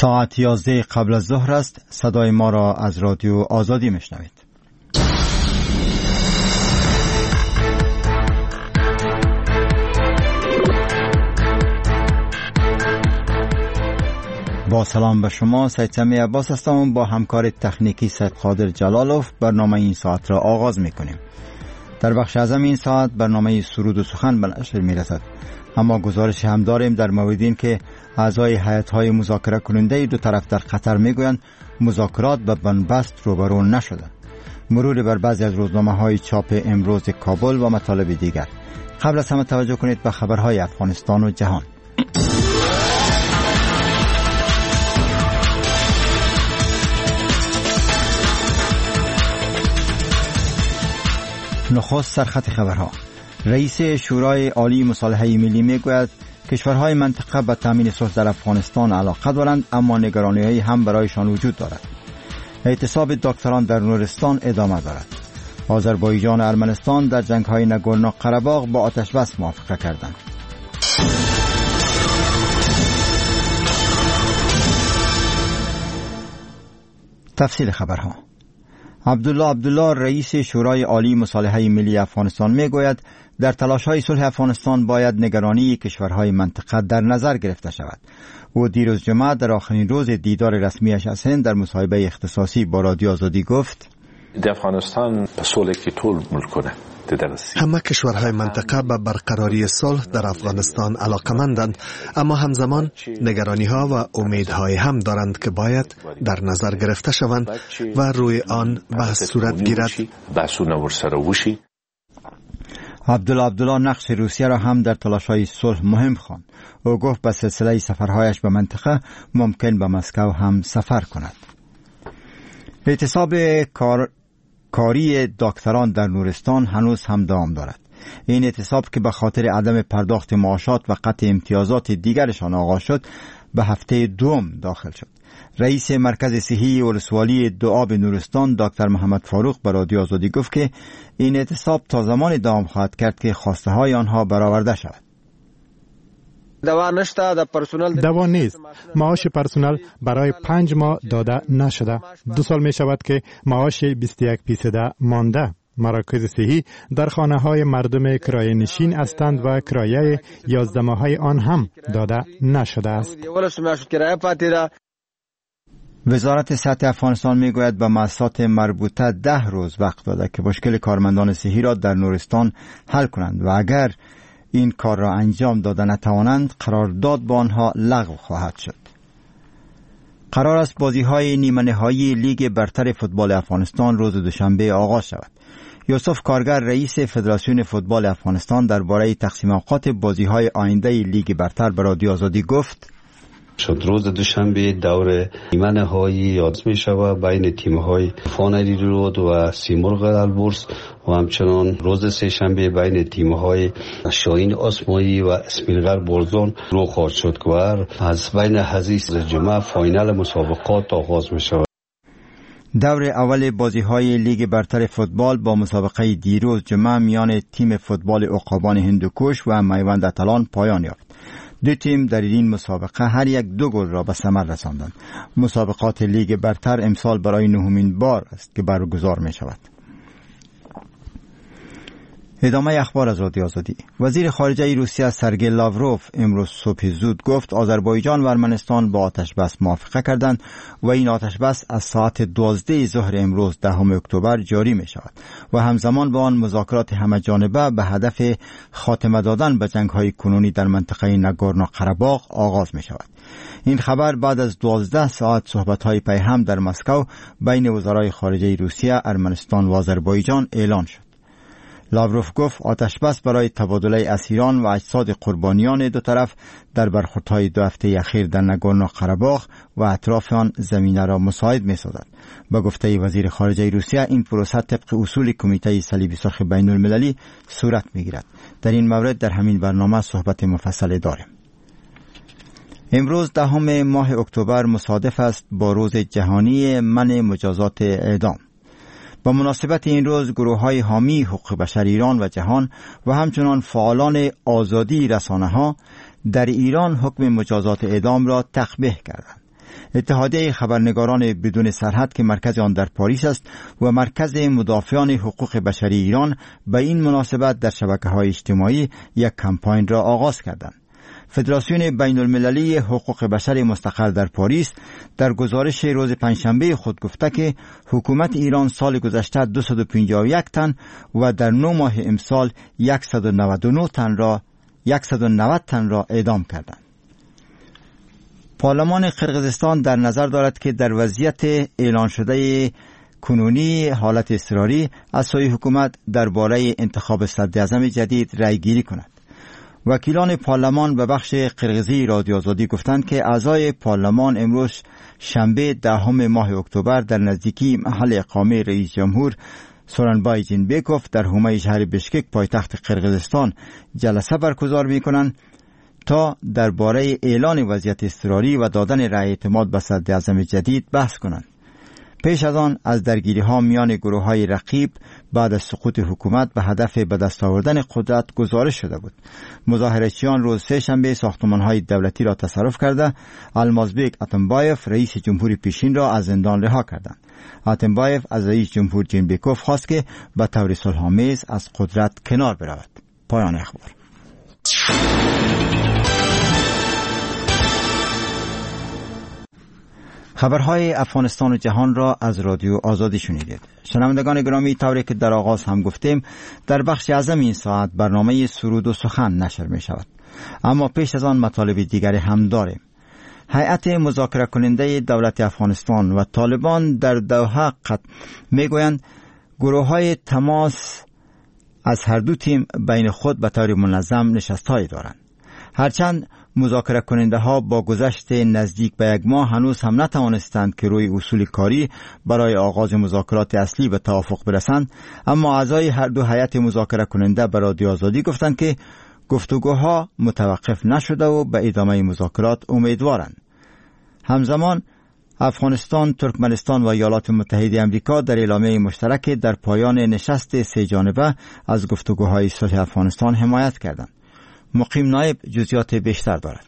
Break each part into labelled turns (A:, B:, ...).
A: ساعت 11 قبل از ظهر است. صدای ما را از رادیو آزادی میشنوید. با سلام به شما، سید سمی عباس هستم. با همکار تکنیکی سید قادر جلالوف برنامه این ساعت را آغاز میکنیم. در بخش اعظم این ساعت برنامه سرود و سخن به نشر میرسد، اما گزارش هم داریم در مورد این که اعضای هیئت‌های مذاکره کننده دو طرف در قطر میگویند مذاکرات به بنبست روبرو نشدند. مرور بر بعضی از روزنامه‌های چاپ امروز کابل و مطالب دیگر. قبل از همه توجه کنید به خبرهای افغانستان و جهان. نخست سرخط خبرها. رئیس شورای عالی مصالحه ملی میگوید کشورهای منطقه به تامین صلح در افغانستان علاقه دارند، اما نگرانی‌هایی هم برایشان وجود دارد. اعتصاب دکتران در نورستان ادامه دارد. آذربایجان و ارمنستان در جنگ‌های ناگورنو قره‌باغ با آتش بس موافقه کردند. تفصیل خبرها. عبدالله رئیس شورای عالی مصالحه ملی افغانستان میگوید در تلاش‌های صلح افغانستان باید نگرانی کشورهای منطقه در نظر گرفته شود. او دیروز جمعه در آخرین روز دیدار رسمیش از هند در مصاحبه اختصاصی با رادیو آزادی گفت:
B: در افغانستان صلح که طول ملکنه.
C: همه کشورهای منطقه به برقراری صلح در افغانستان علاقمندند، اما همزمان نگرانی‌ها و امیدهای هم دارند که باید در نظر گرفته شوند و روی آن بحث صورت گیرد.
A: عبدالله نقش روسیه را هم در تلاش‌های صلح مهم خواند. او گفت به سلسله سفرهایش به منطقه ممکن به مسکو هم سفر کند. اعتصاب کاری دکتران در نورستان هنوز هم دوام دارد. این اعتصاب که به خاطر عدم پرداخت معاشات و قطع امتیازات دیگرشان آغاز شد به هفته دوم داخل شد. رئیس مرکز صحی ولسوالی دوآب نورستان دکتر محمد فاروق به رادیو آزادی گفت که این اعتصاب تا زمان دوام خواهد کرد که خواسته های آنها برآورده شود.
D: دوا نیست. معاش پرسنل برای 5 ماه داده نشده. 2 سال می شود که معاش 21% مانده. مراکز صحی در خانه های مردم کرایه نشین هستند و کرایه 11 ماهه آن هم داده نشده است.
A: وزارت صحت افغانستان میگوید به مؤسسات مربوطه 10 روز وقت داده که مشکل کارمندان صحی را در نورستان حل کنند و اگر این کار را انجام داده نتوانند قرارداد با آنها لغو خواهد شد. قرار است بازی‌های نیمه نهایی لیگ برتر فوتبال افغانستان روز دوشنبه آغاز شود. یوسف کارگر رئیس فدراسیون فوتبال افغانستان درباره تقسیم اوقات بازی‌های آینده لیگ برتر به رادیو آزادی گفت:
E: روز دوشنبه دور نیمه نهایی آغاز می شود بین تیم‌های فانری رود و سیمرغ البرز و همچنان روز سه شنبه بین تیم‌های شاهین آسمایی و اسمیلگر بولزون رو خواهد شد که از بین حزیز جمعه فاینال مسابقات آغاز می شود.
A: دور اول بازی‌های لیگ برتر فوتبال با مسابقه دیروز جمعه میان تیم فوتبال عقابان هندوکش و میوند اتلان پایان یافت. دو تیم در این مسابقه هر یک 2 گل را به ثمر رساندند. مسابقات لیگ برتر امسال برای 9مین بار است که برگزار می شود. ادامه اخبار از رادیو آزادی. وزیر خارجه روسیه سرگئی لاوروف امروز صبح زود گفت آذربایجان و ارمنستان با آتش بس موافقه کردند و این آتش بس از ساعت 12 ظهر امروز 10 اکتبر جاری می شود و همزمان با آن مذاکرات همه‌جانبه به هدف خاتمه دادن به جنگ‌های کنونی در منطقه ناگورنو قره‌باغ آغاز می شود. این خبر بعد از 12 ساعت صحبت‌های پیهم در مسکو بین وزرای خارجه روسیه، ارمنستان و آذربایجان اعلان شد. لاوروف گفت آتش بس برای تبادله اسیران و اجساد قربانیان دو طرف در برخوردهای 2 هفته اخیر در ناگورنو قره‌باغ و اطراف آن زمینه را مساعد می‌سازد. با گفته وزیر خارجه روسیه این پروسه طبق اصول کمیته صلیبی سرخ بین المللی صورت می‌گیرد. در این مورد در همین برنامه صحبت مفصل داریم. امروز 10 ماه اکتبر مصادف است با روز جهانی منع مجازات اعدام. با مناسبت این روز گروه‌های حامی حقوق بشر ایران و جهان و همچنان فعالان آزادی رسانه‌ها در ایران حکم مجازات اعدام را تقبیح کردند. اتحادیه خبرنگاران بدون سرحد که مرکز آن در پاریس است و مرکز مدافعان حقوق بشری ایران به این مناسبت در شبکه‌های اجتماعی یک کمپاین را آغاز کردند. فدراسیون بین المللی حقوق بشر مستقر در پاریس در گزارش روز پنجشنبه خود گفته که حکومت ایران سال گذشته 251 تن و در 9 ماه امسال 190 تن را اعدام کردند. پارلمان قرقیزستان در نظر دارد که در وضعیت اعلان شده کنونی حالت اضطراری از سوی حکومت درباره انتخاب صدراعظم جدید رأی گیری کند. وکیلان پارلمان به بخش قرقیزی رادیو آزادی گفتند که اعضای پارلمان امروز شنبه 10 ماه اکتبر در نزدیکی محل اقامه رئیس جمهور سورانبای جینبکوف در حومه شهر بشکک پایتخت قرقیزستان جلسه برگزار می‌کنند تا درباره اعلان وضعیت اضطراری و دادن رأی اعتماد به صدراعظم جدید بحث کنند. پیش از آن از درگیری‌ها میان گروه‌های رقیب بعد از سقوط حکومت به هدف به دست آوردن قدرت گزارش شده بود. مظاهره‌چیان روز سه‌شنبه ساختمان‌های دولتی را تصرف کرده المازبek اتمبایف رئیس جمهوری پیشین را از زندان رها کردند. اتمبایف از رئیس جمهور جینبکوف خواست که به طور صلح‌آمیز از قدرت کنار برود. پایان اخبار. خبرهای افغانستان و جهان را از رادیو آزادی شنیدید. شنوندگان گرامی، طوری که در آغاز هم گفتیم در بخش اعظم این ساعت برنامه سرود و سخن نشر می شود. اما پیش از آن مطالب دیگری هم داریم. هیئت مذاکره کننده دولت افغانستان و طالبان در دوحه می گویند گروه های تماس از هر دو تیم بین خود به طور منظم نشست‌هایی دارند. هرچند مذاکره کننده ها با گذشت نزدیک به 1 ماه هنوز هم نتوانستند که روی اصول کاری برای آغاز مذاکرات اصلی به توافق برسند، اما اعضای هر دو هیئت مذاکره کننده به رادیو آزادی گفتند که گفتگوها متوقف نشده و به ادامه مذاکرات امیدوارند. همزمان افغانستان، ترکمنستان و ایالات متحده آمریکا در اعلامیه مشترک در پایان نشست 3 جانبه از گفتگوهای صلح افغانستان حمایت کردند. مقیم نایب جزئیات بیشتر دارد.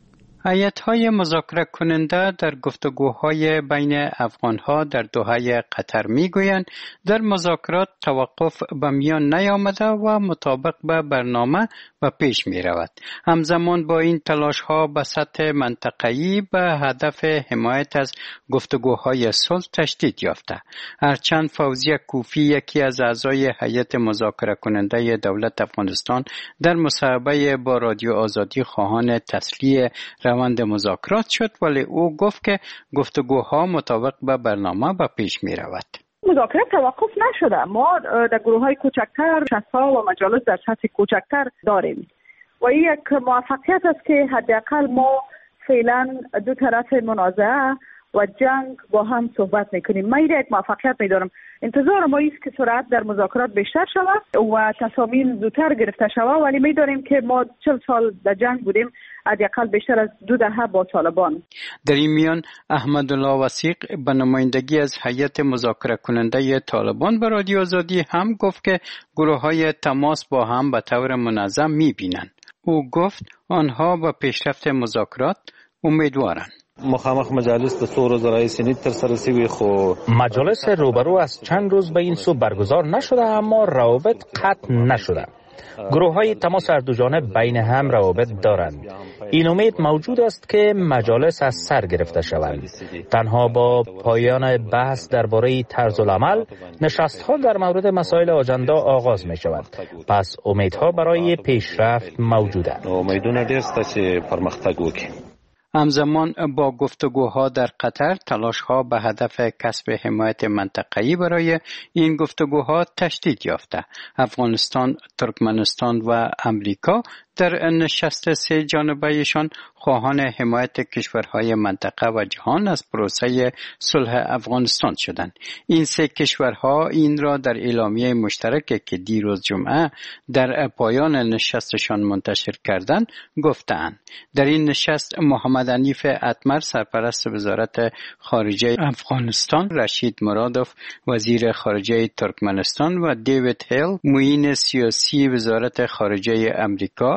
F: هیئت‌های مذاکره کننده در گفتگوهای بین افغان‌ها در دوحه قطر می‌گویند در مذاکرات توقف به میان نیامده و مطابق به برنامه به پیش می‌رود. همزمان با این تلاش‌ها به سطح منطقه‌ای به هدف حمایت از گفتگوهای صلح تشدید یافته. هرچند فوزیه کوفی، یکی از اعضای هیئت مذاکره کننده دولت افغانستان، در مصاحبه با رادیو آزادی خواهان تسلیح روند مذاکرات شد، ولی او گفت که گفتگوها مطابق به برنامه به پیش می رود.
G: مذاکرات توقف نشده. ما در گروه های کوچکتر نشست‌ها و مجالس در سطح کوچکتر داریم و این یک موفقیت است که حداقل ما فعلا دو طرف منازعه و جنگ با هم صحبت میکنیم. من یک موفقیت میدارم. انتظار ما است که سرعت در مذاکرات بیشتر شود و تصامیم زودتر گرفته شود، ولی میداریم که ما 40 سال در جنگ بودیم، حداقل بیشتر از 2 دهه با طالبان.
F: در این میان احمدالله وثیق به نمایندگی از هیئت مذاکره کننده طالبان به رادیو آزادی هم گفت که گروه‌های تماس با هم به طور منظم می‌بینند. او گفت آنها به پیشرفت مذاکرات امیدوارند.
H: مخامخ مجالس د څو ورځو راهیسې نه ترسره شوي، خو
I: مجالس روبرو از چند روز به این سو برگزار نشده، اما روابط قطع نشده. گروه های تماس هر دو جانب بین هم روابط دارند. این امید موجود است که مجالس از سر گرفته شوند. تنها با پایان بحث درباره طرز العمل، نشست ها در مورد مسائل آجندا آغاز می شود. پس امیدها برای پیشرفت موجوده.
H: امیدونه ډیر شته چې پرمختګ وکړي.
F: همزمان با گفتگوها در قطر، تلاش‌ها به هدف کسب حمایت منطقه‌ای برای این گفتگوها تشدید یافته. افغانستان، ترکمنستان و امریکا در نشست 3 جانبه‌ایشان خواهان حمایت کشورهای منطقه و جهان از پروسه صلح افغانستان شدند. این 3 کشورها این را در اعلامیه مشترکی که دیروز جمعه در پایان نشستشان منتشر کردند گفتند. در این نشست محمد حنیف اتمر سرپرست وزارت خارجه افغانستان، رشید مرادوف وزیر خارجه ترکمنستان و دیوید هیل معین سیاسی وزارت خارجه امریکا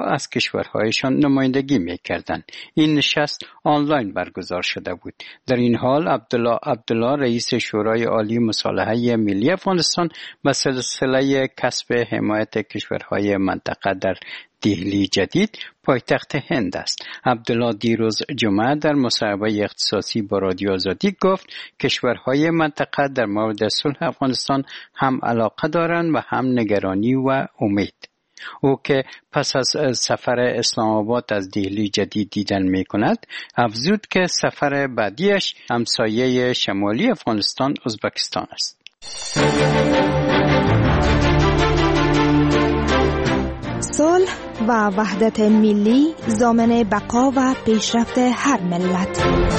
F: از کشورهایشان نمایندگی می‌کردند. این نشست آنلاین برگزار شده بود. در این حال عبدالله رئیس شورای عالی مصالحه ملی افغانستان به سلسله کسب حمایت کشورهای منطقه در دهلی جدید پایتخت هند است. عبدالله دیروز جمعه در مصاحبه اختصاصی با رادیو آزادی گفت کشورهای منطقه در مورد صلح افغانستان هم علاقه دارند و هم نگرانی و امید. او که پس از سفر اسلام آباد از دهلی جدید دیدن می کند، افزود که سفر بعدیش همسایه شمالی افغانستان ازبکستان است.
J: صلح و وحدت ملی ضامن بقا و پیشرفت هر ملت.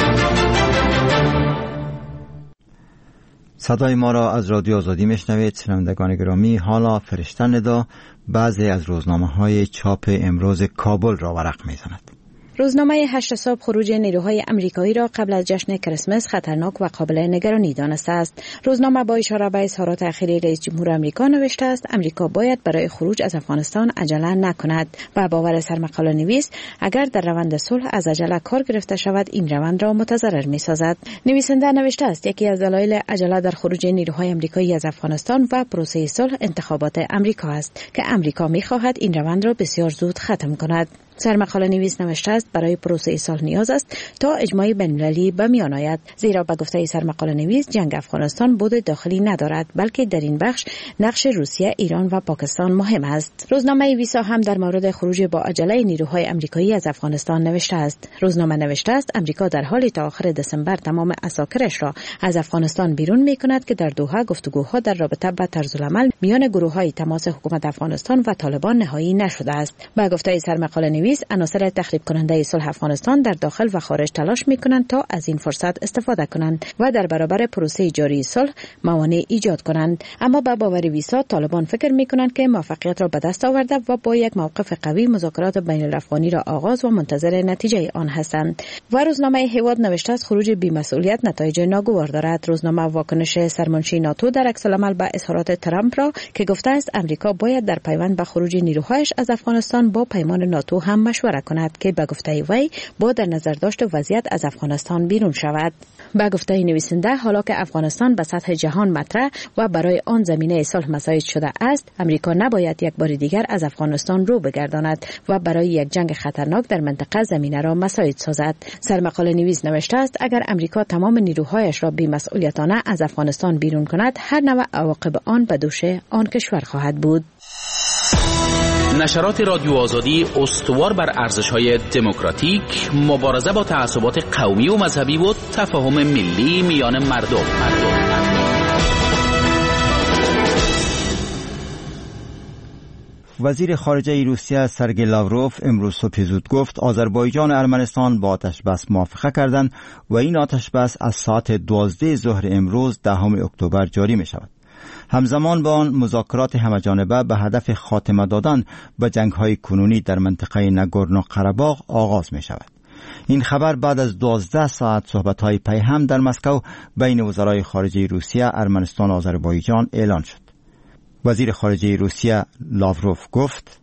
A: صدای ما را از رادیو آزادی میشنوید. شنوندگان گرامی، حالا فرشته ندا بعضی از روزنامه‌های چاپ امروز کابل را ورق می‌زند.
K: روزنامه 8 صبح خروج نیروهای آمریکایی را قبل از جشن کریسمس خطرناک و قابل نگرانی دانسته است. روزنامه با اشاره به اظهارات اخیر رئیس جمهور آمریکا نوشته است آمریکا باید برای خروج از افغانستان عجله نکند و باور سرمقاله نویس اگر در روند صلح از عجله کار گرفته شود این روند را متضرر می‌سازد. نویسنده نوشته است یکی از دلایل عجله در خروج نیروهای آمریکایی از افغانستان و پروسه صلح انتخابات آمریکا است که آمریکا می‌خواهد این روند را بسیار زود ختم کند. سرمقاله نویس نوشته است برای پروسه صلح نیاز است تا اجماع بین‌المللی به میان آید، زیرا به گفته سرمقاله نویس جنگ افغانستان بود داخلی ندارد بلکه در این بخش نقش روسیه، ایران و پاکستان مهم است. روزنامه ویسا هم در مورد خروج با عجله نیروهای آمریکایی از افغانستان نوشته است. روزنامه نوشته است آمریکا در حالی تا آخر دسامبر تمام عساکرش را از افغانستان بیرون می‌کند که در دوحه گفتگوها در رابطه با طرزالعمل میان گروه‌های تماس حکومت افغانستان و طالبان نهایی نشده است. به گفته سرمقاله نویس عناصر تخریب کننده صلح افغانستان در داخل و خارج تلاش می‌کنند تا از این فرصت استفاده کنند و در برابر پروسه جاری صلح موانع ایجاد کنند. اما به باور ویسا طالبان فکر می‌کنند که موفقیت را به دست آورده و با یک موقف قوی مذاکرات بین الافغانی را آغاز و منتظر نتیجه آن هستند. و روزنامه هیواد نوشته است خروج بی‌مسئولیت نتایج ناگوار دارد. روزنامه واکنش سرمنشی ناتو در عکس‌العمل به اظهارات ترامپ را که گفته است آمریکا باید در پیوند به خروج نیروهایش از افغانستان با پیمان ناتو هم مشوره کند که به گفته وی با در نظر داشت وضعیت از افغانستان بیرون شود. به گفته نویسنده حالا که افغانستان به سطح جهان مطرح و برای آن زمینه صلح مساعد شده است، آمریکا نباید یک بار دیگر از افغانستان رو بگرداند و برای یک جنگ خطرناک در منطقه زمینه را مساعد سازد. سرمقاله نویس نوشته است اگر آمریکا تمام نیروهایش را بی‌مسئولیتانه از افغانستان بیرون کند، هر نوع عواقب آن به دوش آن کشور خواهد بود.
L: نشرات رادیو آزادی استوار بر ارزش‌های دموکراتیک، مبارزه با تعصبات قومی و مذهبی و تفاهم ملی میان مردم.
A: وزیر خارجه روسیه سرگئی لاوروف امروز صبح زود گفت آذربایجان و ارمنستان با آتش‌بس موافقه کردند و این آتش‌بس از ساعت 12 ظهر امروز 10 اکتبر جاری می شود. همزمان با آن مذاکرات همه‌جانبه به هدف خاتمه دادن به جنگ‌های کنونی در منطقه ناگورنو قره‌باغ آغاز می شود. این خبر بعد از 12 ساعت صحبت‌های پیهم در مسکو بین وزرای خارجه روسیه، ارمنستان و آذربایجان اعلان شد. وزیر خارجه روسیه لاوروف گفت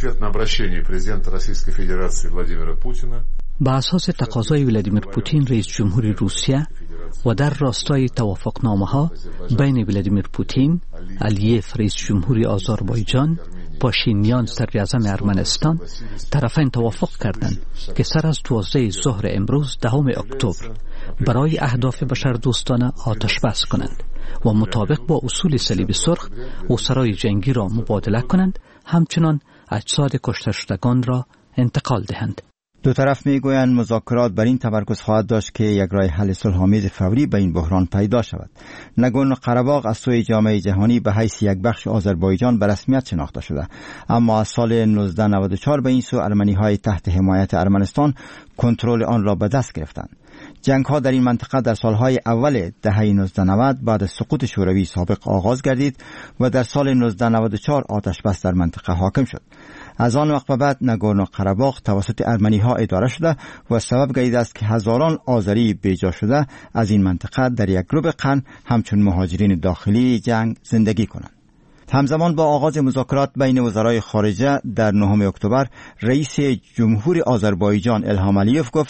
M: به اساس تقاضای ولادیمیر پوتین رئیس جمهور روسیه و در راستای توافقنامه‌ها بین ولادیمیر پوتین، الیف رئیس جمهور آذربایجان، پاشینیان صدراعظم ارمنستان، طرفین توافق کردند که سر از 12 ظهر امروز 10 اکتبر برای اهداف بشردوستانه آتش بس کنند و مطابق با اصول صلیب سرخ اسرای جنگی را مبادله کنند، همچنان اجساد کشته شدگان را انتقال دهند.
A: دو طرف میگویند مذاکرات بر این تمرکز خواهد داشت که یک راه حل صلح‌آمیز فوری به این بحران پیدا شود. ناگورنو قره‌باغ از سوی جامعه جهانی به حیث یک بخش آذربایجان به رسمیت شناخته شده، اما از سال 1994 به این سو ارمنی‌های تحت حمایت ارمنستان کنترل آن را به دست گرفتند. جنگ‌ها در این منطقه در سالهای اول دهه 1990 بعد از سقوط شوروی سابق آغاز گردید و در سال 1994 آتش بس در منطقه حاکم شد. از آن وقت به بعد ناگورنو قره‌باغ توسط ارمنی‌ها اداره شده و سبب گردیده است که هزاران آذری بیجا شده از این منطقه در یک گروه قرن همچون مهاجرین داخلی جنگ زندگی کنند. همزمان با آغاز مذاکرات بین وزرای خارجه در 9 اکتبر رئیس جمهور آذربایجان الهام علیوف گفت